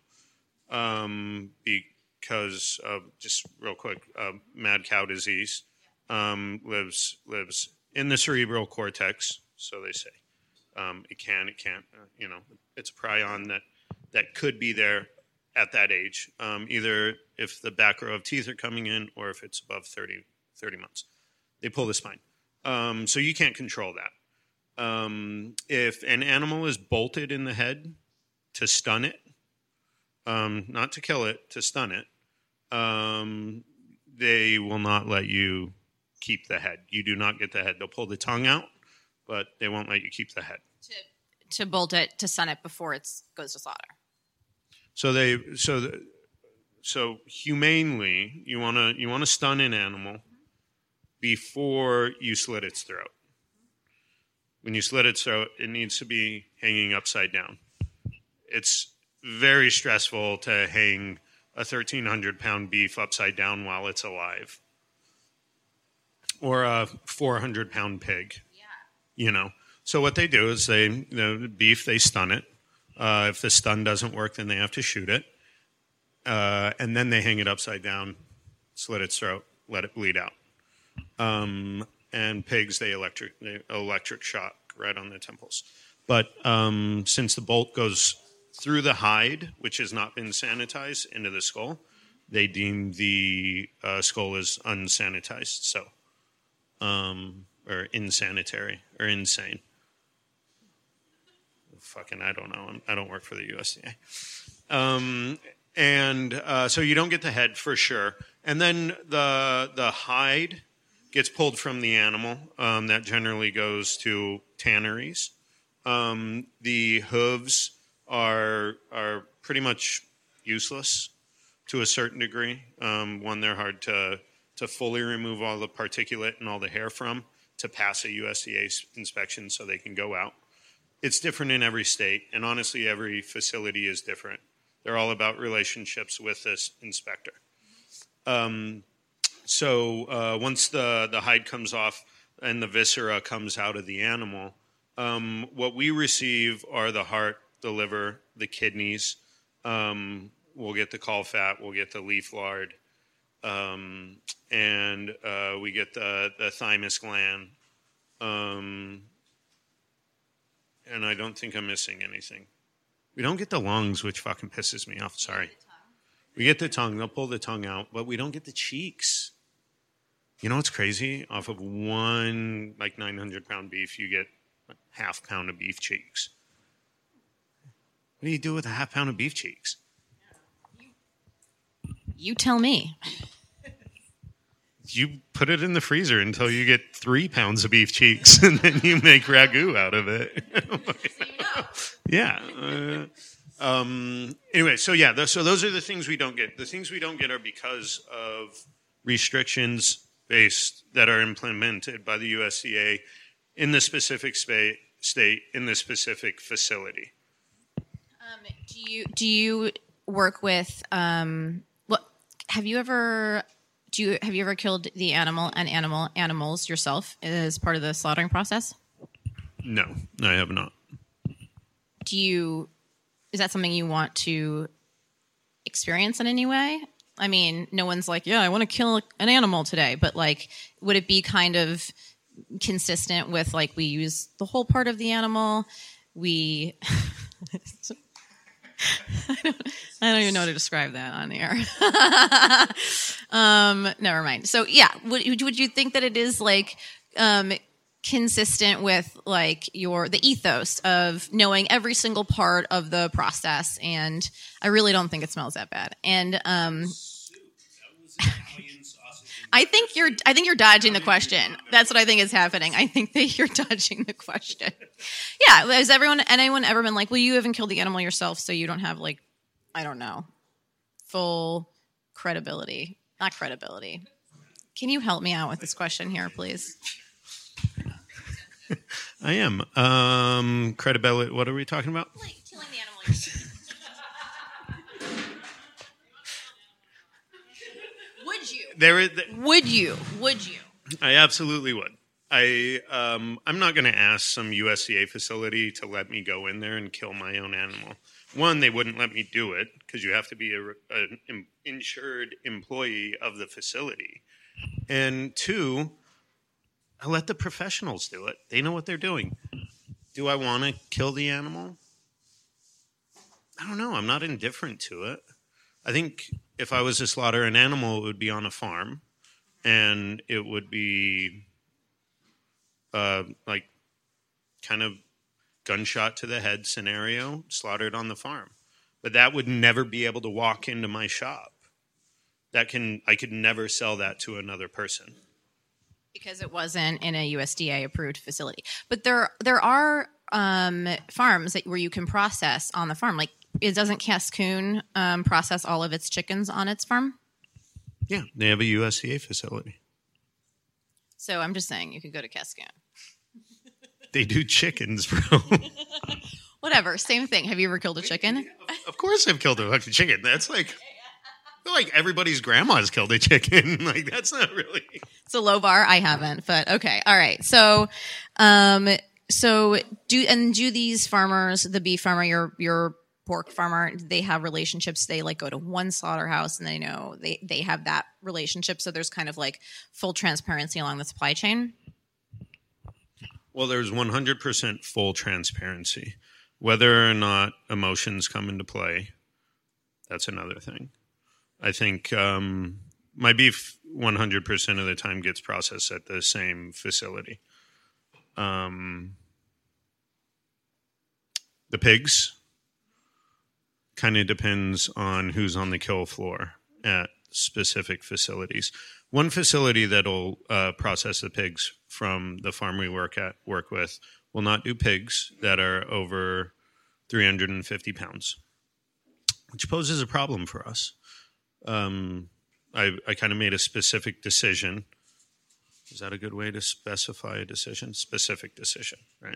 because of, just real quick, mad cow disease lives in the cerebral cortex, so they say. It can't, it's a prion that could be there at that age, either if the back row of teeth are coming in or if it's above 30 months. They pull the spine. So you can't control that. If an animal is bolted in the head to stun it, not to kill it, to stun it, they will not let you keep the head. You do not get the head. They'll pull the tongue out, but they won't let you keep the head. To bolt it, to stun it before it goes to slaughter. So humanely, you want to stun an animal before you slit its throat. When you slit its throat, it needs to be hanging upside down. It's very stressful to hang a 1,300-pound beef upside down while it's alive, or a 400-pound pig. Yeah. So what they do is the beef, they stun it. If the stun doesn't work, then they have to shoot it. And then they hang it upside down, slit its throat, let it bleed out. And pigs, they electric shock right on the temples. But since the bolt goes through the hide, which has not been sanitized, into the skull, they deem the skull as unsanitized, so or insanitary or insane. Fucking, I don't know. I don't work for the USDA. So you don't get the head for sure. And then the hide gets pulled from the animal. That generally goes to tanneries. The hooves are pretty much useless to a certain degree. One, they're hard to fully remove all the particulate and all the hair from to pass a USDA inspection so they can go out. It's different in every state, and honestly, every facility is different. They're all about relationships with this inspector. So once the hide comes off and the viscera comes out of the animal, what we receive are the heart, the liver, the kidneys. We'll get the caul fat, we'll get the leaf lard, and we get the thymus gland. And I don't think I'm missing anything. We don't get the lungs, which fucking pisses me off. Sorry. We get the tongue. They'll pull the tongue out, but we don't get the cheeks. You know what's crazy? Off of one, 900-pound beef, you get a half pound of beef cheeks. What do you do with a half pound of beef cheeks? You tell me. You put it in the freezer until you get 3 pounds of beef cheeks, and then you make ragu out of it. Yeah. Anyway, so yeah, so those are the things we don't get. The things we don't get are because of restrictions that are implemented by the USDA in the specific state, in the specific facility. Do you work with? Have you ever killed the animals yourself as part of the slaughtering process? No, I have not. Is that something you want to experience in any way? I mean, no one's like, yeah, I want to kill an animal today, but would it be kind of consistent with we use the whole part of the animal? I don't even know how to describe that on the air. Never mind. So yeah, would you think that it is consistent with the ethos of knowing every single part of the process? And I really don't think it smells that bad. And I think you're dodging the question. That's what I think is happening. I think that you're dodging the question. Yeah. Has anyone ever been like, well, you haven't killed the animal yourself, so you don't have I don't know, full credibility. Not credibility. Can you help me out with this question here, please? I am. Credibility. What are we talking about? Killing the animal yourself. Would you? Would you? I absolutely would. I'm not going to ask some USDA facility to let me go in there and kill my own animal. One, they wouldn't let me do it because you have to be an insured employee of the facility. And two, I let the professionals do it. They know what they're doing. Do I want to kill the animal? I don't know. I'm not indifferent to it. I think if I was to slaughter an animal, it would be on a farm, and it would be kind of gunshot to the head scenario, slaughtered on the farm. But that would never be able to walk into my shop. I could never sell that to another person. Because it wasn't in a USDA approved facility. But there are farms where you can process on the farm. Doesn't Cascoon process all of its chickens on its farm? Yeah, they have a USDA facility. So I'm just saying you could go to Cascoon. They do chickens, bro. Whatever, same thing. Have you ever killed a chicken? Of course I've killed a fucking chicken. That's I feel like everybody's grandma's killed a chicken. That's not really... It's a low bar. I haven't, but okay. All right. So So do these farmers, the beef farmer, your pork farmer, they have relationships? They like go to one slaughterhouse and they know they have that relationship. So there's kind of like full transparency along the supply chain. Well, there's 100% full transparency. Whether or not emotions come into play, that's another thing. I think my beef 100% of the time gets processed at the same facility. The pigs kind of depends on who's on the kill floor at specific facilities. One facility that'll process the pigs from the farm we work with will not do pigs that are over 350 pounds, which poses a problem for us. I kind of made a specific decision. Is that a good way to specify a decision? Specific decision, right?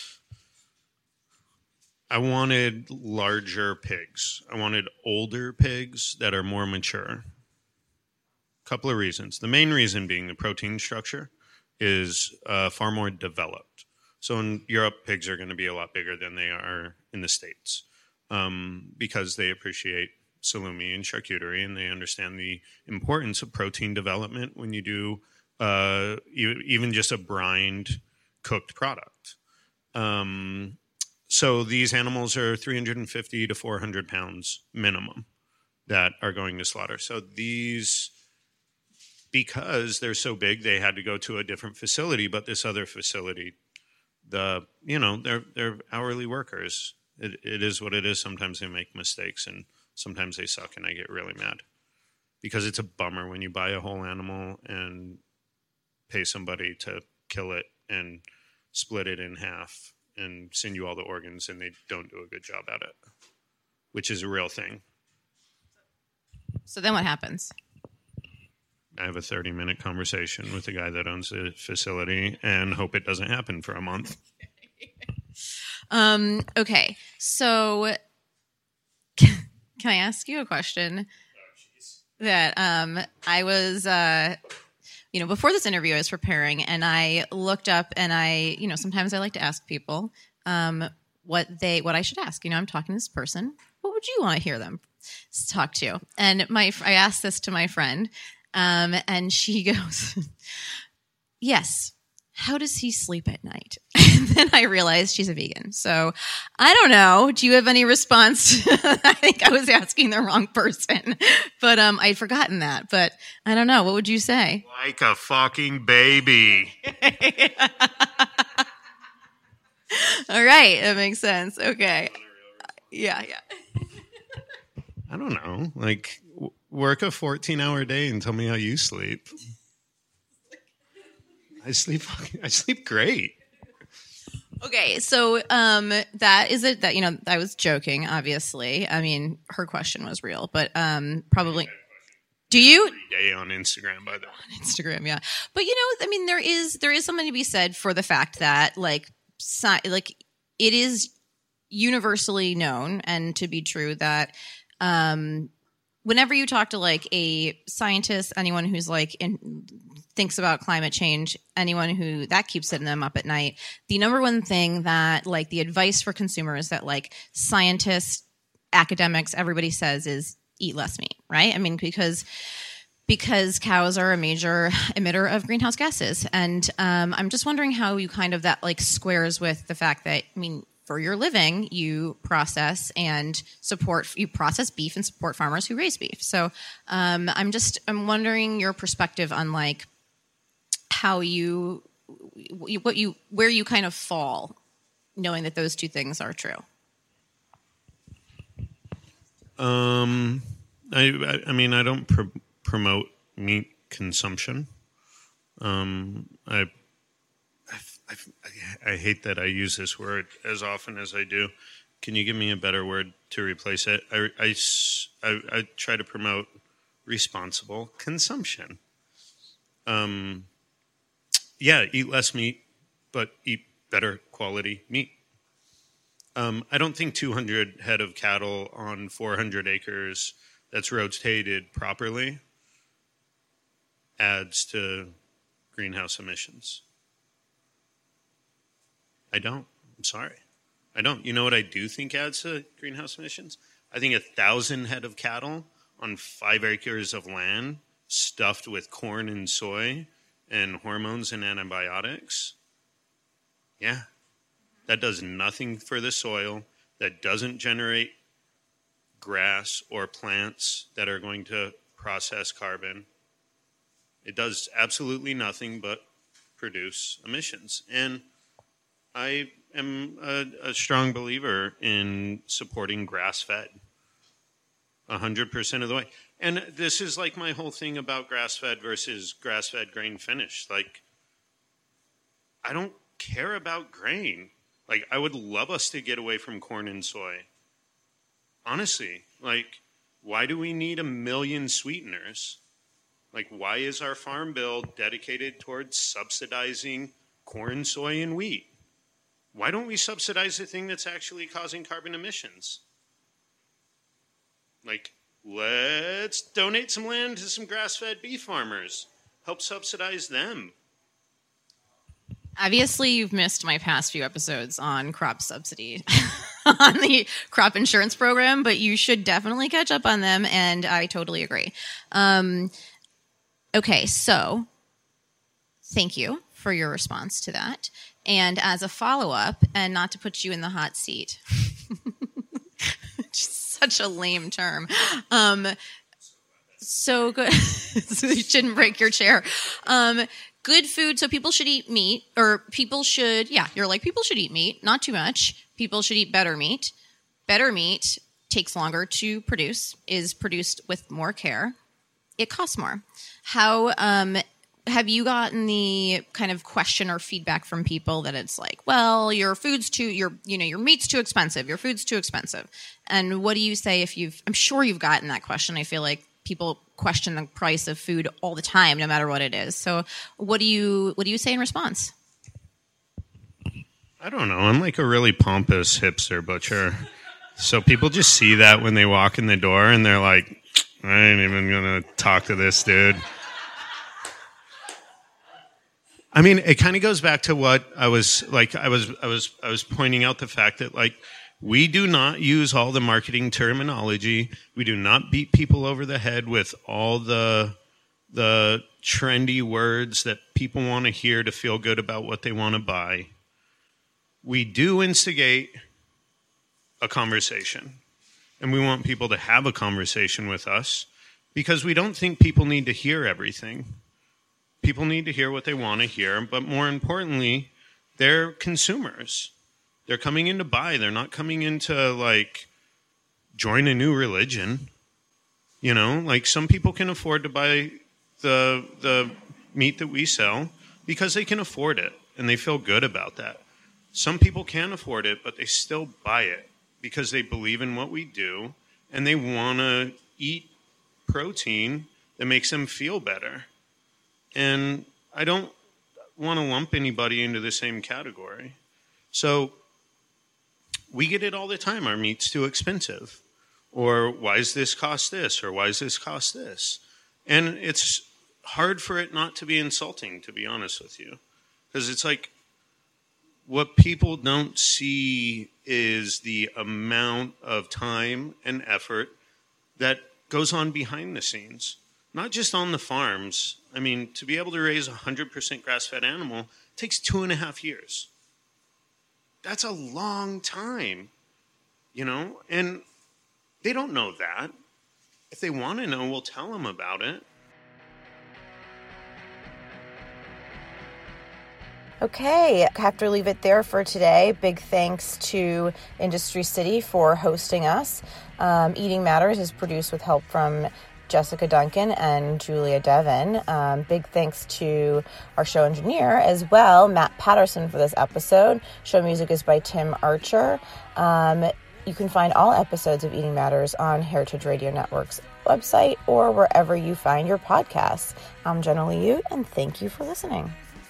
I wanted larger pigs. I wanted older pigs that are more mature. Couple of reasons. The main reason being the protein structure is far more developed. So in Europe, pigs are going to be a lot bigger than they are in the States because they appreciate salumi and charcuterie, and they understand the importance of protein development when you do even just a brined cooked product. So these animals are 350 to 400 pounds minimum that are going to slaughter. So these, because they're so big, they had to go to a different facility. But this other facility, they're hourly workers. It is what it is. Sometimes they make mistakes, and sometimes they suck, and I get really mad because it's a bummer when you buy a whole animal and pay somebody to kill it and split it in half and send you all the organs, and they don't do a good job at it, which is a real thing. So then what happens? I have a 30-minute conversation with the guy that owns the facility and hope it doesn't happen for a month. Okay. So can I ask you a question? That I was before this interview I was preparing, and I looked up, and I sometimes I like to ask people what I should ask. I'm talking to this person. What would you want to hear them talk to? And I asked this to my friend, and she goes, yes. How does he sleep at night? And then I realized she's a vegan. So I don't know. Do you have any response? I think I was asking the wrong person, but I'd forgotten that. But I don't know. What would you say? Like a fucking baby. All right. That makes sense. Okay. Yeah. I don't know. Like, work a 14-hour day and tell me how you sleep. I sleep great. Okay, so that is it. That I was joking. Obviously, I mean her question was real, but probably. Do you? Every day on Instagram, by the way. On Instagram, yeah. But I mean, there is something to be said for the fact that like it is universally known and to be true that whenever you talk to like a scientist, anyone who's like thinks about climate change, anyone who that keeps sitting them up at night, the number one thing that like the advice for consumers that like scientists, academics, everybody says is eat less meat, right? I mean, because cows are a major emitter of greenhouse gases. And I'm just wondering how you kind of that like squares with the fact that, I mean, for your living, you process beef and support farmers who raise beef. So I'm wondering your perspective on like how where you kind of fall, knowing that those two things are true. I mean, I don't promote meat consumption. I hate that I use this word as often as I do. Can you give me a better word to replace it? I try to promote responsible consumption. Eat less meat, but eat better quality meat. I don't think 200 head of cattle on 400 acres that's rotated properly adds to greenhouse emissions. I don't. I'm sorry. I don't. You know what I do think adds to greenhouse emissions? I think 1,000 head of cattle on 5 acres of land stuffed with corn and soy and hormones and antibiotics. Yeah. That does nothing for the soil. That doesn't generate grass or plants that are going to process carbon. It does absolutely nothing but produce emissions. And I am a strong believer in supporting grass-fed 100% of the way. And this is like my whole thing about grass-fed versus grass-fed grain-finished. Like, I don't care about grain. Like, I would love us to get away from corn and soy. Honestly, like, why do we need 1 million sweeteners? Like, why is our farm bill dedicated towards subsidizing corn, soy, and wheat? Why don't we subsidize the thing that's actually causing carbon emissions? Like, let's donate some land to some grass-fed beef farmers. Help subsidize them. Obviously, you've missed my past few episodes on crop subsidy on the crop insurance program, but you should definitely catch up on them, and I totally agree. Okay, so thank you for your response to that. And as a follow-up, and not to put you in the hot seat, just such a lame term. So good. So you shouldn't break your chair. Good food. So people should eat meat, or people should eat meat, not too much. People should eat better meat. Better meat takes longer to produce, is produced with more care. It costs more. How, have you gotten the kind of question or feedback from people that it's like, well, your meat's too expensive. Your food's too expensive. And what do you say I'm sure you've gotten that question. I feel like people question the price of food all the time, no matter what it is. So what do you say in response? I don't know. I'm like a really pompous hipster butcher. So people just see that when they walk in the door and they're like, I ain't even going to talk to this dude. I mean, it kind of goes back to what I was pointing out, the fact that, like, we do not use all the marketing terminology. We do not beat people over the head with all the trendy words that people want to hear to feel good about what they want to buy. We do instigate a conversation, and we want people to have a conversation with us because we don't think people need to hear everything. People need to hear what they want to hear, but more importantly, they're consumers. They're coming in to buy. They're not coming in to, like, join a new religion. You know, like, some people can afford to buy the meat that we sell because they can afford it, and they feel good about that. Some people can't afford it, but they still buy it because they believe in what we do, and they want to eat protein that makes them feel better. And I don't want to lump anybody into the same category. So we get it all the time. Our meat's too expensive. Or why does this cost this? Or why does this cost this? And it's hard for it not to be insulting, to be honest with you. Because it's like, what people don't see is the amount of time and effort that goes on behind the scenes. Not just on the farms. I mean, to be able to raise a 100% grass-fed animal takes 2.5 years. That's a long time, you know? And they don't know that. If they want to know, we'll tell them about it. Okay, I have to leave it there for today. Big thanks to Industry City for hosting us. Eating Matters is produced with help from Jessica Duncan and Julia Devon. Big thanks to our show engineer as well, Matt Patterson, for this episode. Show music is by Tim Archer. You can find all episodes of Eating Matters on Heritage Radio Network's website or wherever you find your podcasts. I'm Jenna Liut, and thank you for listening.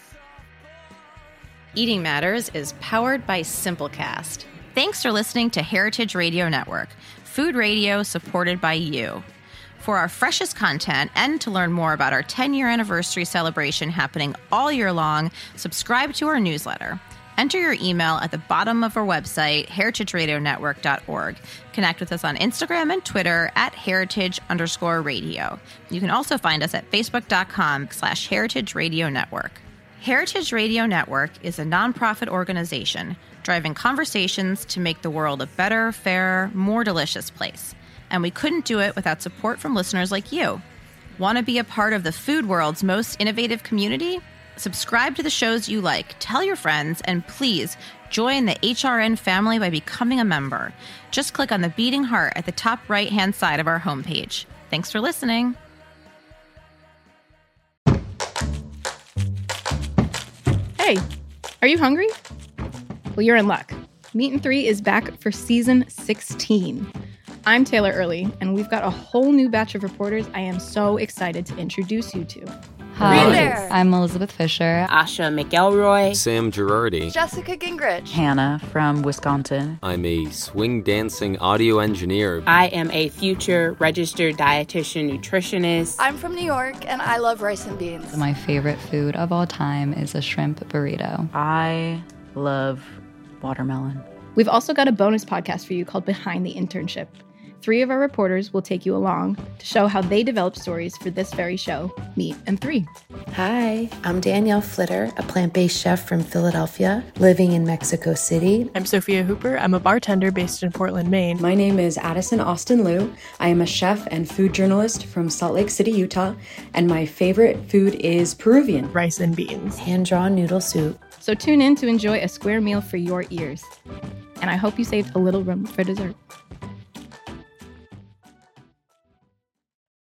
Eating Matters is powered by Simplecast. Thanks for listening to Heritage Radio Network, food radio supported by you. For our freshest content and to learn more about our 10-year anniversary celebration happening all year long, subscribe to our newsletter. Enter your email at the bottom of our website, heritageradionetwork.org. Connect with us on Instagram and Twitter at heritage_radio. You can also find us at facebook.com/Heritage Radio Network. Heritage Radio Network is a nonprofit organization driving conversations to make the world a better, fairer, more delicious place. And we couldn't do it without support from listeners like you. Want to be a part of the food world's most innovative community? Subscribe to the shows you like, tell your friends, and please join the HRN family by becoming a member. Just click on the beating heart at the top right-hand side of our homepage. Thanks for listening. Hey, are you hungry? Well, you're in luck. Meat and Three is back for season 16. I'm Taylor Early, and we've got a whole new batch of reporters I am so excited to introduce you to. Hi, I'm Elizabeth Fisher. Asha McElroy. Sam Girardi. Jessica Gingrich. Hannah from Wisconsin. I'm a swing dancing audio engineer. I am a future registered dietitian nutritionist. I'm from New York, and I love rice and beans. My favorite food of all time is a shrimp burrito. I love watermelon. We've also got a bonus podcast for you called Behind the Internship. 3 of our reporters will take you along to show how they develop stories for this very show, Meat and Three. Hi, I'm Danielle Flitter, a plant-based chef from Philadelphia, living in Mexico City. I'm Sophia Hooper. I'm a bartender based in Portland, Maine. My name is Addison Austin Liu. I am a chef and food journalist from Salt Lake City, Utah, and my favorite food is Peruvian. Rice and beans. Hand-drawn noodle soup. So tune in to enjoy a square meal for your ears. And I hope you saved a little room for dessert.